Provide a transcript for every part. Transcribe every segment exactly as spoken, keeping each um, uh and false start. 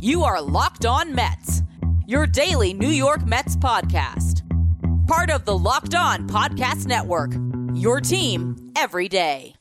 You are Locked On Mets, your daily New York Mets podcast. Part of the Locked On Podcast Network, your team every day.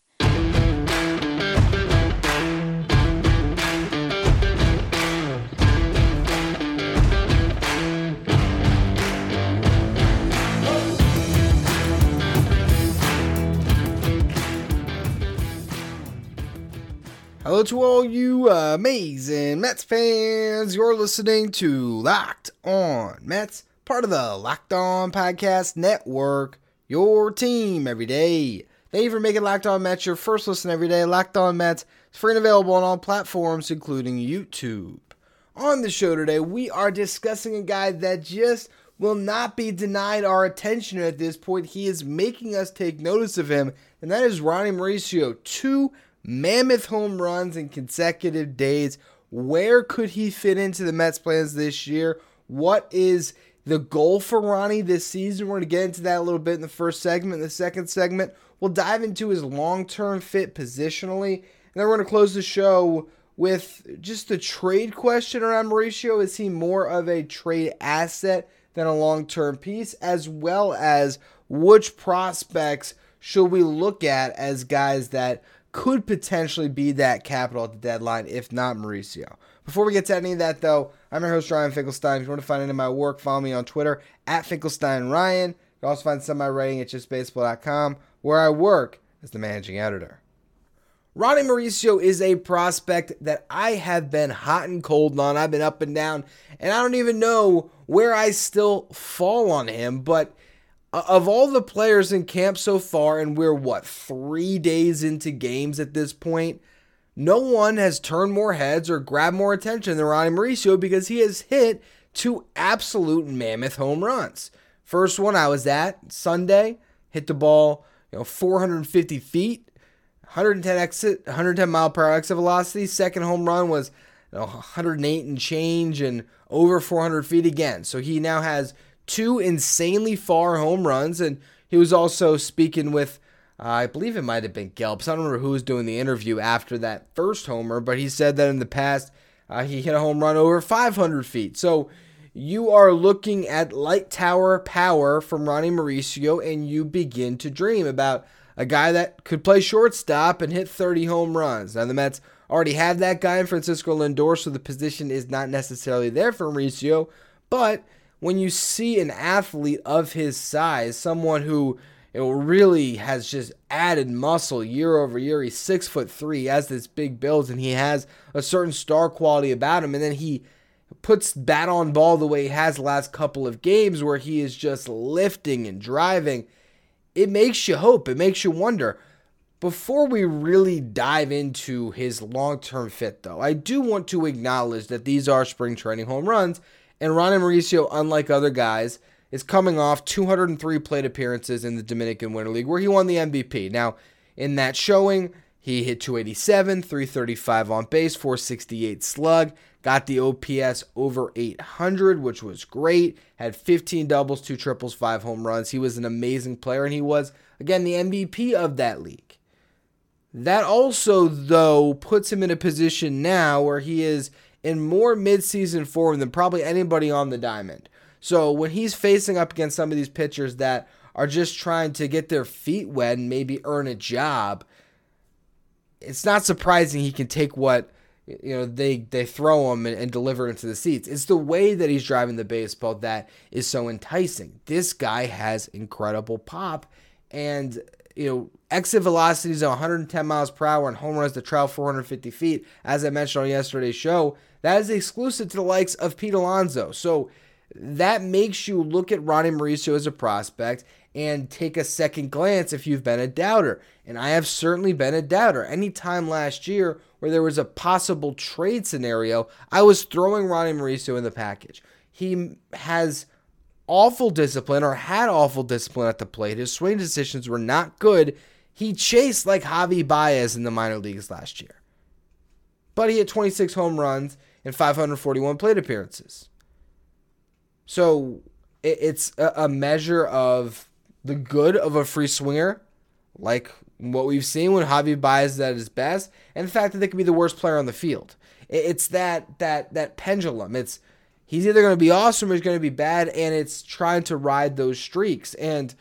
Hello to all you uh, amazing Mets fans. You're listening to Locked On Mets, part of the Locked On Podcast Network, your team every day. Thank you for making Locked On Mets your first listen every day. Locked On Mets is free and available on all platforms, including YouTube. On the show today, we are discussing a guy that just will not be denied our attention at this point. He is making us take notice of him, and that is Ronny Mauricio. Two mammoth home runs in consecutive days. Where could he fit into the Mets plans this year? What is the goal for Ronny this season? We're going to get into that a little bit in the first segment. In the second segment, we'll dive into his long-term fit positionally. And then we're going to close the show with just the trade question around Mauricio. Is he more of a trade asset than a long-term piece? As well as which prospects should we look at as guys that could potentially be that capital at the deadline, if not Mauricio. Before we get to any of that, though, I'm your host, Ryan Finkelstein. If you want to find any of my work, follow me on Twitter, at FinkelsteinRyan. You can also find some of my writing at just baseball dot com, where I work as the managing editor. Ronny Mauricio is a prospect that I have been hot and cold on. I've been up and down, and I don't even know where I still fall on him, but of all the players in camp so far, and we're, what, three days into games at this point, no one has turned more heads or grabbed more attention than Ronny Mauricio because he has hit two absolute mammoth home runs. First one I was at Sunday, hit the ball, you know, four hundred fifty feet, one hundred ten exit, one hundred ten mile per hour exit velocity. Second home run was, you know, one hundred eight and change and over four hundred feet again. So he now has two insanely far home runs, and he was also speaking with, uh, I believe it might have been Gelbs. I don't remember who was doing the interview after that first homer, but he said that in the past uh, he hit a home run over five hundred feet. So you are looking at light tower power from Ronny Mauricio, and you begin to dream about a guy that could play shortstop and hit thirty home runs. Now, the Mets already have that guy in Francisco Lindor, so the position is not necessarily there for Mauricio, but when you see an athlete of his size, someone who, you know, really has just added muscle year over year, he's six foot three, he has this big build, and he has a certain star quality about him, and then he puts bat on ball the way he has the last couple of games where he is just lifting and driving. It makes you hope. It makes you wonder. Before we really dive into his long-term fit, though, I do want to acknowledge that these are spring training home runs. And Ronny Mauricio, unlike other guys, is coming off two hundred three plate appearances in the Dominican Winter League, where he won the M V P. Now, in that showing, he hit two eighty-seven, three thirty-five on base, four sixty-eight slug, got the O P S over eight hundred, which was great, had fifteen doubles, two triples, five home runs. He was an amazing player, and he was, again, the M V P of that league. That also, though, puts him in a position now where he is in more midseason form than probably anybody on the diamond. So when he's facing up against some of these pitchers that are just trying to get their feet wet and maybe earn a job, it's not surprising he can take what, you know, they they throw him and, and deliver into the seats. It's the way that he's driving the baseball that is so enticing. This guy has incredible pop, and you know, exit velocities of one hundred ten miles per hour and home runs that travel four hundred fifty feet. As I mentioned on yesterday's show, that is exclusive to the likes of Pete Alonso. So that makes you look at Ronny Mauricio as a prospect and take a second glance if you've been a doubter. And I have certainly been a doubter. Anytime last year where there was a possible trade scenario, I was throwing Ronny Mauricio in the package. He has awful discipline, or had awful discipline at the plate. His swing decisions were not good. He chased like Javi Baez in the minor leagues last year. But he had twenty-six home runs and five hundred forty-one plate appearances. So it's a measure of the good of a free swinger, like what we've seen when Javi Baez is at his best, and the fact that they could be the worst player on the field. It's that that that pendulum. It's he's either going to be awesome or he's going to be bad, and it's trying to ride those streaks. And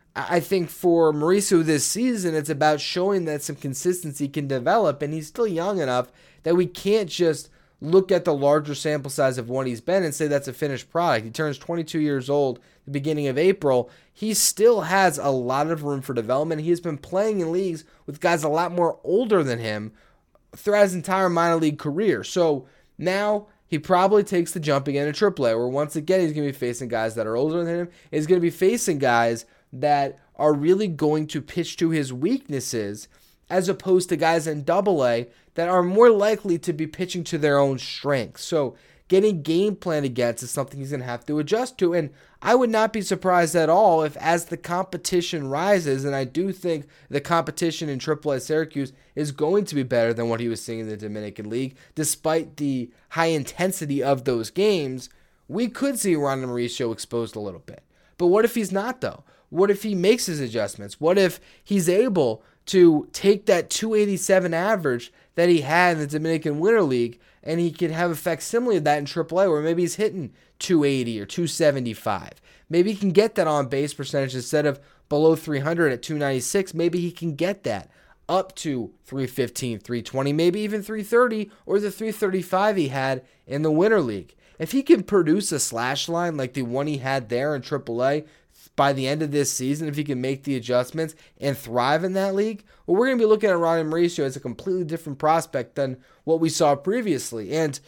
I think for Mauricio this season, it's about showing that some consistency can develop, and he's still young enough that we can't just look at the larger sample size of what he's been and say that's a finished product. He turns twenty-two years old the beginning of April. He still has a lot of room for development. He has been playing in leagues with guys a lot more older than him throughout his entire minor league career. So now he probably takes the jump again to triple A, where once again he's going to be facing guys that are older than him. He's going to be facing guys that are really going to pitch to his weaknesses, as opposed to guys in double A that are more likely to be pitching to their own strengths. So getting game plan against is something he's going to have to adjust to. And I would not be surprised at all if, as the competition rises, and I do think the competition in triple A Syracuse is going to be better than what he was seeing in the Dominican League, despite the high intensity of those games, we could see Ronnie Mauricio exposed a little bit. But what if he's not, though? What if he makes his adjustments? What if he's able to take that two eighty-seven average that he had in the Dominican Winter League, and he could have a facsimile of that in triple A, where maybe he's hitting two eighty or two seventy-five. Maybe he can get that on base percentage instead of below three hundred at two ninety-six. Maybe he can get that up to three fifteen, three twenty, maybe even three thirty, or the three thirty-five he had in the Winter League. If he can produce a slash line like the one he had there in triple A by the end of this season, if he can make the adjustments and thrive in that league, well, we're going to be looking at Ronnie Mauricio as a completely different prospect than what we saw previously. And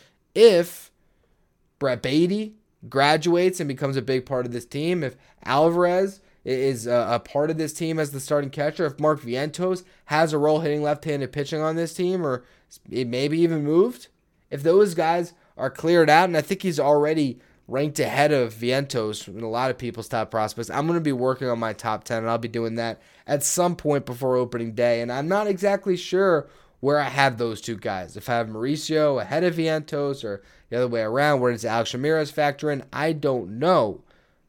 if Brett Baty graduates and becomes a big part of this team, if Alvarez is a, a part of this team as the starting catcher, if Mark Vientos has a role hitting left-handed pitching on this team, or it maybe even moved, if those guys are cleared out, and I think he's already ranked ahead of Vientos in a lot of people's top prospects, I'm going to be working on my top ten, and I'll be doing that at some point before opening day. And I'm not exactly sure where I have those two guys. If I have Mauricio ahead of Vientos or the other way around, where does Alex Ramirez factor in? I don't know.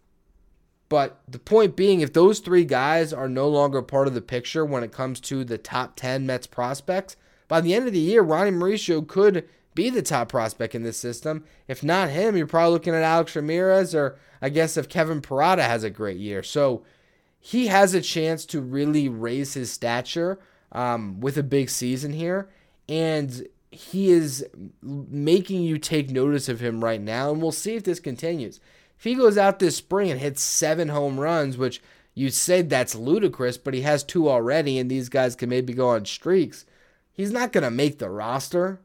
But the point being, if those three guys are no longer part of the picture when it comes to the top ten Mets prospects, by the end of the year, Ronnie Mauricio could be the top prospect in this system. If not him, you're probably looking at Alex Ramirez, or I guess if Kevin Parada has a great year. So he has a chance to really raise his stature um, with a big season here, and he is making you take notice of him right now, and we'll see if this continues. If he goes out this spring and hits seven home runs, which you say that's ludicrous, but he has two already, and these guys can maybe go on streaks, he's not going to make the roster.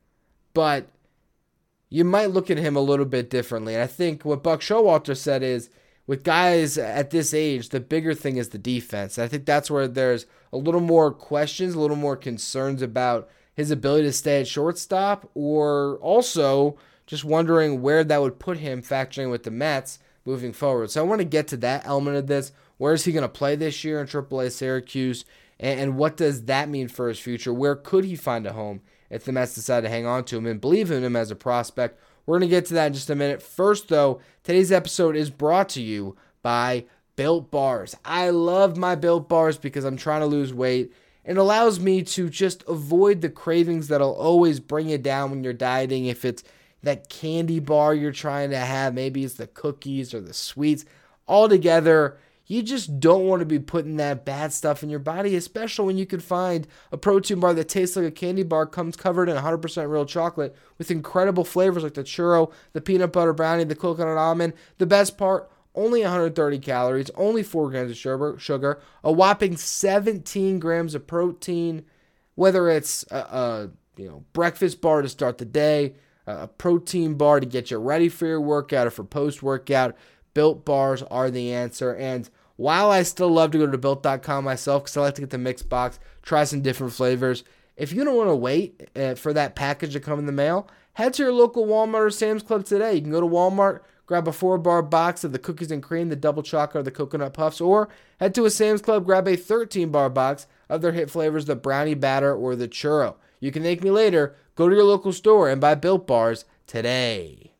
But you might look at him a little bit differently. And I think what Buck Showalter said is, with guys at this age, the bigger thing is the defense. And I think that's where there's a little more questions, a little more concerns about his ability to stay at shortstop, or also just wondering where that would put him factoring with the Mets moving forward. So I want to get to that element of this. Where is he going to play this year in triple A Syracuse? And, and what does that mean for his future? Where could he find a home if the Mets decide to hang on to him and believe in him as a prospect? We're going to get to that in just a minute. First, though, today's episode is brought to you by Built Bars. I love my Built Bars because I'm trying to lose weight. It allows me to just avoid the cravings that'll always bring you down when you're dieting. If it's that candy bar you're trying to have, maybe it's the cookies or the sweets. Altogether, you just don't want to be putting that bad stuff in your body, especially when you can find a protein bar that tastes like a candy bar, comes covered in one hundred percent real chocolate with incredible flavors like the churro, the peanut butter brownie, the coconut almond. The best part, only one hundred thirty calories, only four grams of sugar, a whopping seventeen grams of protein, whether it's a, a you know breakfast bar to start the day, a protein bar to get you ready for your workout or for post-workout. Built Bars are the answer. And while I still love to go to built dot com myself because I like to get the mixed box, try some different flavors, if you don't want to wait uh, for that package to come in the mail, head to your local Walmart or Sam's Club today. You can go to Walmart, grab a four-bar box of the cookies and cream, the double chocolate, or the coconut puffs, or head to a Sam's Club, grab a thirteen-bar box of their hit flavors, the brownie batter or the churro. You can thank me later. Go to your local store and buy Built Bars today.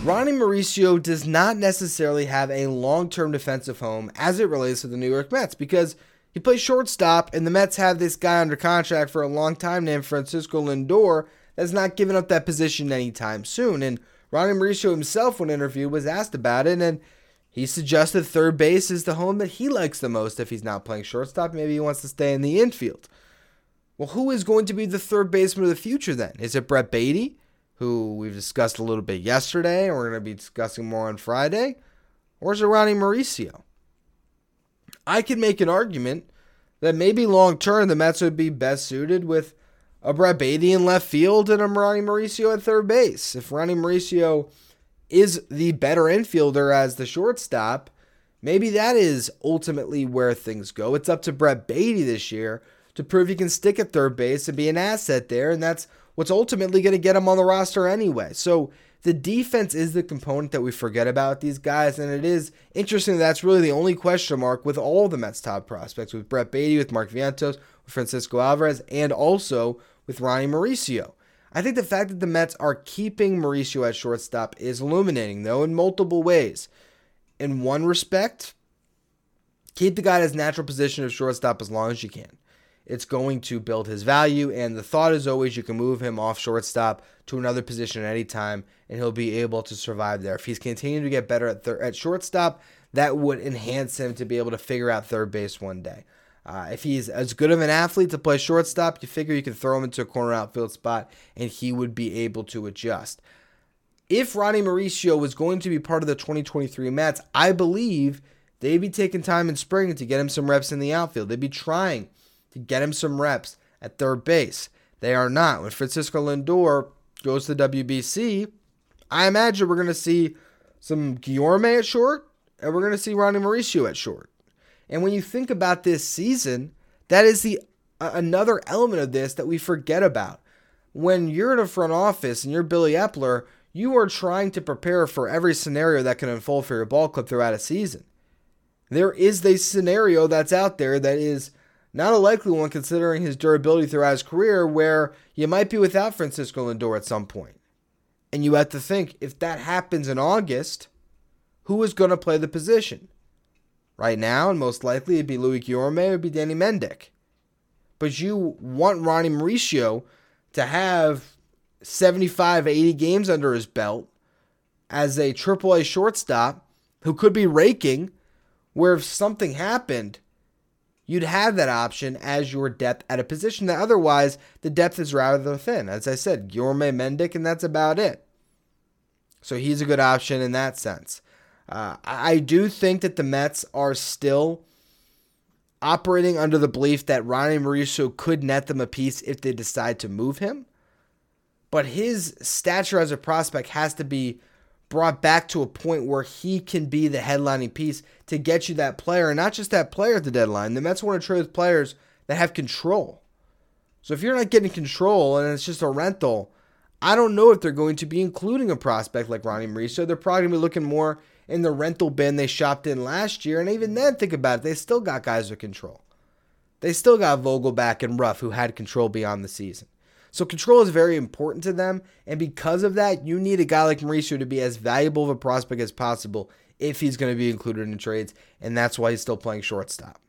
Ronny Mauricio does not necessarily have a long-term defensive home as it relates to the New York Mets because he plays shortstop and the Mets have this guy under contract for a long time named Francisco Lindor that's not giving up that position anytime soon. And Ronny Mauricio himself, when interviewed, was asked about it, and he suggested third base is the home that he likes the most if he's not playing shortstop. Maybe he wants to stay in the infield. Well, who is going to be the third baseman of the future then? Is it Brett Baty, who we've discussed a little bit yesterday, and we're going to be discussing more on Friday? Or is it Ronny Mauricio? I could make an argument that maybe long-term the Mets would be best suited with a Brett Baty in left field and a Ronny Mauricio at third base. If Ronny Mauricio is the better infielder as the shortstop, maybe that is ultimately where things go. It's up to Brett Baty this year to prove he can stick at third base and be an asset there, and that's what's ultimately going to get him on the roster anyway. So the defense is the component that we forget about these guys, and it is interesting that that's really the only question mark with all the Mets' top prospects, with Brett Baty, with Mark Vientos, with Francisco Alvarez, and also with Ronny Mauricio. I think the fact that the Mets are keeping Mauricio at shortstop is illuminating, though, in multiple ways. In one respect, keep the guy in his natural position of shortstop as long as you can. It's going to build his value, and the thought is always you can move him off shortstop to another position at any time, and he'll be able to survive there. If he's continuing to get better at thir- at shortstop, that would enhance him to be able to figure out third base one day. Uh, if he's as good of an athlete to play shortstop, you figure you can throw him into a corner outfield spot, and he would be able to adjust. If Ronny Mauricio was going to be part of the twenty twenty-three Mets, I believe they'd be taking time in spring to get him some reps in the outfield. They'd be trying to get him some reps at third base. They are not. When Francisco Lindor goes to the W B C, I imagine we're going to see some Guillorme at short, and we're going to see Ronny Mauricio at short. And when you think about this season, that is the uh, another element of this that we forget about. When you're in a front office and you're Billy Epler, you are trying to prepare for every scenario that can unfold for your ball club throughout a season. There is a scenario that's out there that is not a likely one considering his durability throughout his career, where you might be without Francisco Lindor at some point. And you have to think, if that happens in August, who is going to play the position? Right now, and most likely it'd be Louis Guillorme, it would be Danny Mendick. But you want Ronny Mauricio to have seventy-five, eighty games under his belt as a triple A shortstop who could be raking, where if something happened, you'd have that option as your depth at a position that otherwise the depth is rather thin. As I said, Guillorme, Mendick, and that's about it. So he's a good option in that sense. Uh, I do think that the Mets are still operating under the belief that Ronny Mauricio could net them a piece if they decide to move him. But his stature as a prospect has to be brought back to a point where he can be the headlining piece to get you that player, and not just that player at the deadline. The Mets want to trade with players that have control. So if you're not getting control and it's just a rental, I don't know if they're going to be including a prospect like Ronny Mauricio. They're probably going to be looking more in the rental bin they shopped in last year, and even then, think about it, they still got guys with control. They still got Vogelback and Ruff who had control beyond the season. So control is very important to them, and because of that, you need a guy like Mauricio to be as valuable of a prospect as possible if he's going to be included in trades, and that's why he's still playing shortstop.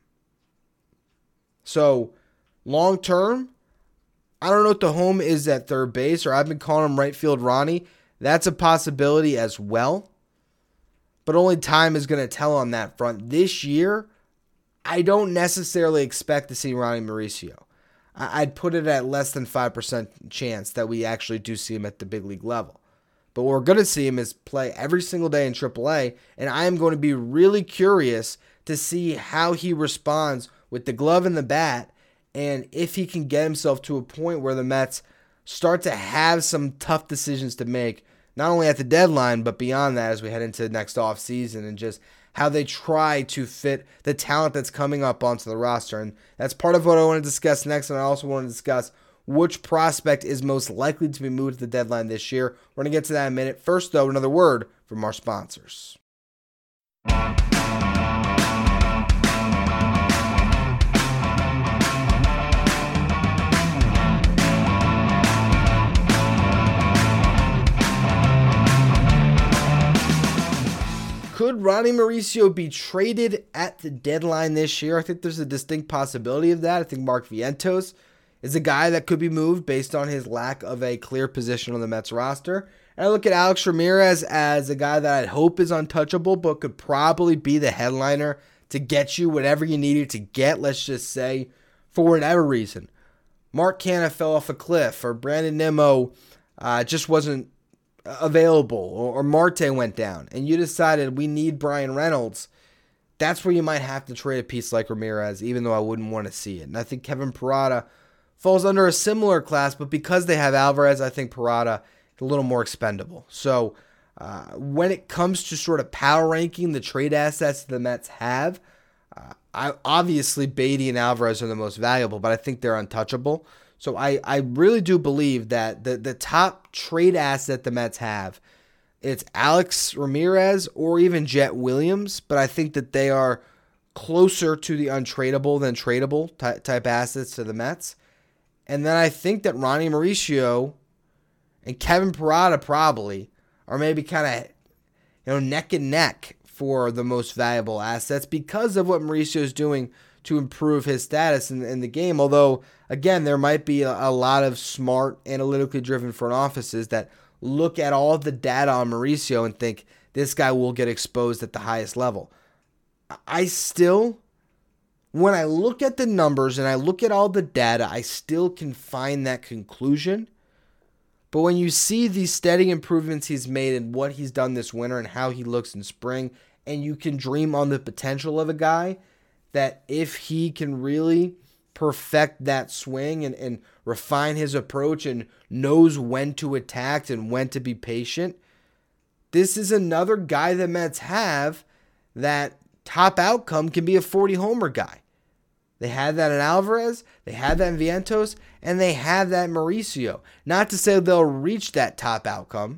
So, long term, I don't know what the home is at third base, or I've been calling him right field Ronnie. That's a possibility as well, but only time is going to tell on that front. This year, I don't necessarily expect to see Ronny Mauricio. I'd put it at less than five percent chance that we actually do see him at the big league level. But what we're going to see him is play every single day in triple A, and I am going to be really curious to see how he responds with the glove and the bat, and if he can get himself to a point where the Mets start to have some tough decisions to make, not only at the deadline, but beyond that as we head into the next offseason, and just how they try to fit the talent that's coming up onto the roster. And that's part of what I want to discuss next, and I also want to discuss which prospect is most likely to be moved to the deadline this year. We're going to get to that in a minute. First, though, another word from our sponsors. Could Ronnie Mauricio be traded at the deadline this year? I think there's a distinct possibility of that. I think Mark Vientos is a guy that could be moved based on his lack of a clear position on the Mets roster. And I look at Alex Ramirez as a guy that I hope is untouchable, but could probably be the headliner to get you whatever you needed to get, let's just say, for whatever reason. Mark Canha fell off a cliff, or Brandon Nimmo uh, just wasn't available, or, or Marte went down, and you decided we need Brian Reynolds. That's where you might have to trade a piece like Ramirez, even though I wouldn't want to see it. And I think Kevin Parada falls under a similar class, but because they have Alvarez, I think Parada is a little more expendable. So uh, when it comes to sort of power ranking the trade assets the Mets have, uh, I, obviously Beatty and Alvarez are the most valuable, but I think they're untouchable. So I, I really do believe that the, the top trade asset the Mets have, it's Alex Ramirez or even Jet Williams, but I think that they are closer to the untradeable than tradable type, type assets to the Mets. And then I think that Ronnie Mauricio and Kevin Parada probably are maybe kind of, you know, neck and neck for the most valuable assets because of what Mauricio is doing to improve his status in, in the game. Although, again, there might be a, a lot of smart, analytically driven front offices that look at all of the data on Mauricio and think this guy will get exposed at the highest level. I still, when I look at the numbers and I look at all the data, I still can find that conclusion. But when you see these steady improvements he's made and what he's done this winter and how he looks in spring, and you can dream on the potential of a guy that if he can really perfect that swing and, and refine his approach and knows when to attack and when to be patient, this is another guy the Mets have that top outcome can be a forty homer guy. They had that in Alvarez, they had that in Vientos, and they have that in Mauricio. Not to say they'll reach that top outcome.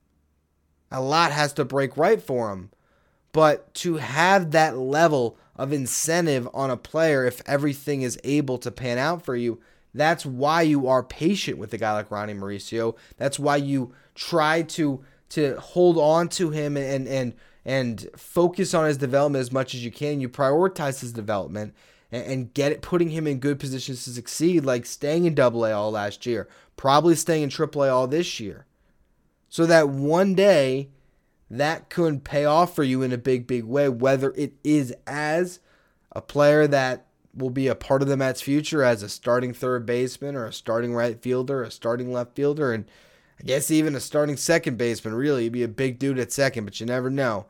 A lot has to break right for them. But to have that level of incentive on a player if everything is able to pan out for you, that's why you are patient with a guy like Ronnie Mauricio. That's why you try to to hold on to him and and and focus on his development as much as you can. You prioritize his development and, and get it, putting him in good positions to succeed, like staying in Double A all last year, probably staying in Triple A all this year, so that one day that could pay off for you in a big, big way, whether it is as a player that will be a part of the Mets' future as a starting third baseman or a starting right fielder, a starting left fielder, and I guess even a starting second baseman. Really, he'd be a big dude at second, but you never know.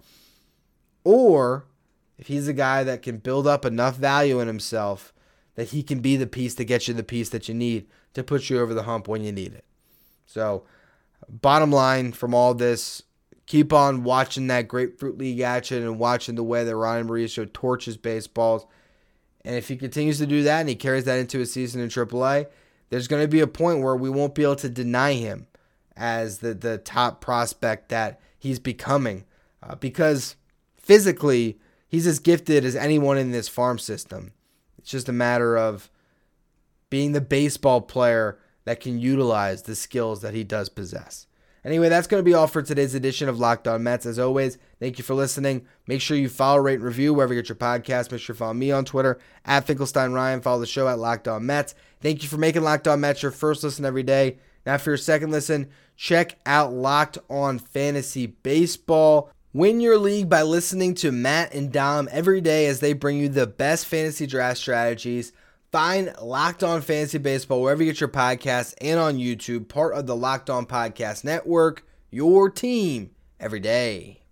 Or if he's a guy that can build up enough value in himself that he can be the piece that gets you the piece that you need to put you over the hump when you need it. So, bottom line from all this, keep on watching that Grapefruit League action and watching the way that Ronnie Mauricio torches baseballs. And if he continues to do that and he carries that into his season in Triple A, there's going to be a point where we won't be able to deny him as the, the top prospect that he's becoming. Uh, because physically, he's as gifted as anyone in this farm system. It's just a matter of being the baseball player that can utilize the skills that he does possess. Anyway, that's going to be all for today's edition of Locked On Mets. As always, thank you for listening. Make sure you follow, rate, and review wherever you get your podcast. Make sure you follow me on Twitter, at Finkelstein Ryan. Follow the show at Locked On Mets. Thank you for making Locked On Mets your first listen every day. Now for your second listen, check out Locked On Fantasy Baseball. Win your league by listening to Matt and Dom every day as they bring you the best fantasy draft strategies. Find Locked On Fantasy Baseball wherever you get your podcasts and on YouTube, part of the Locked On Podcast Network, your team every day.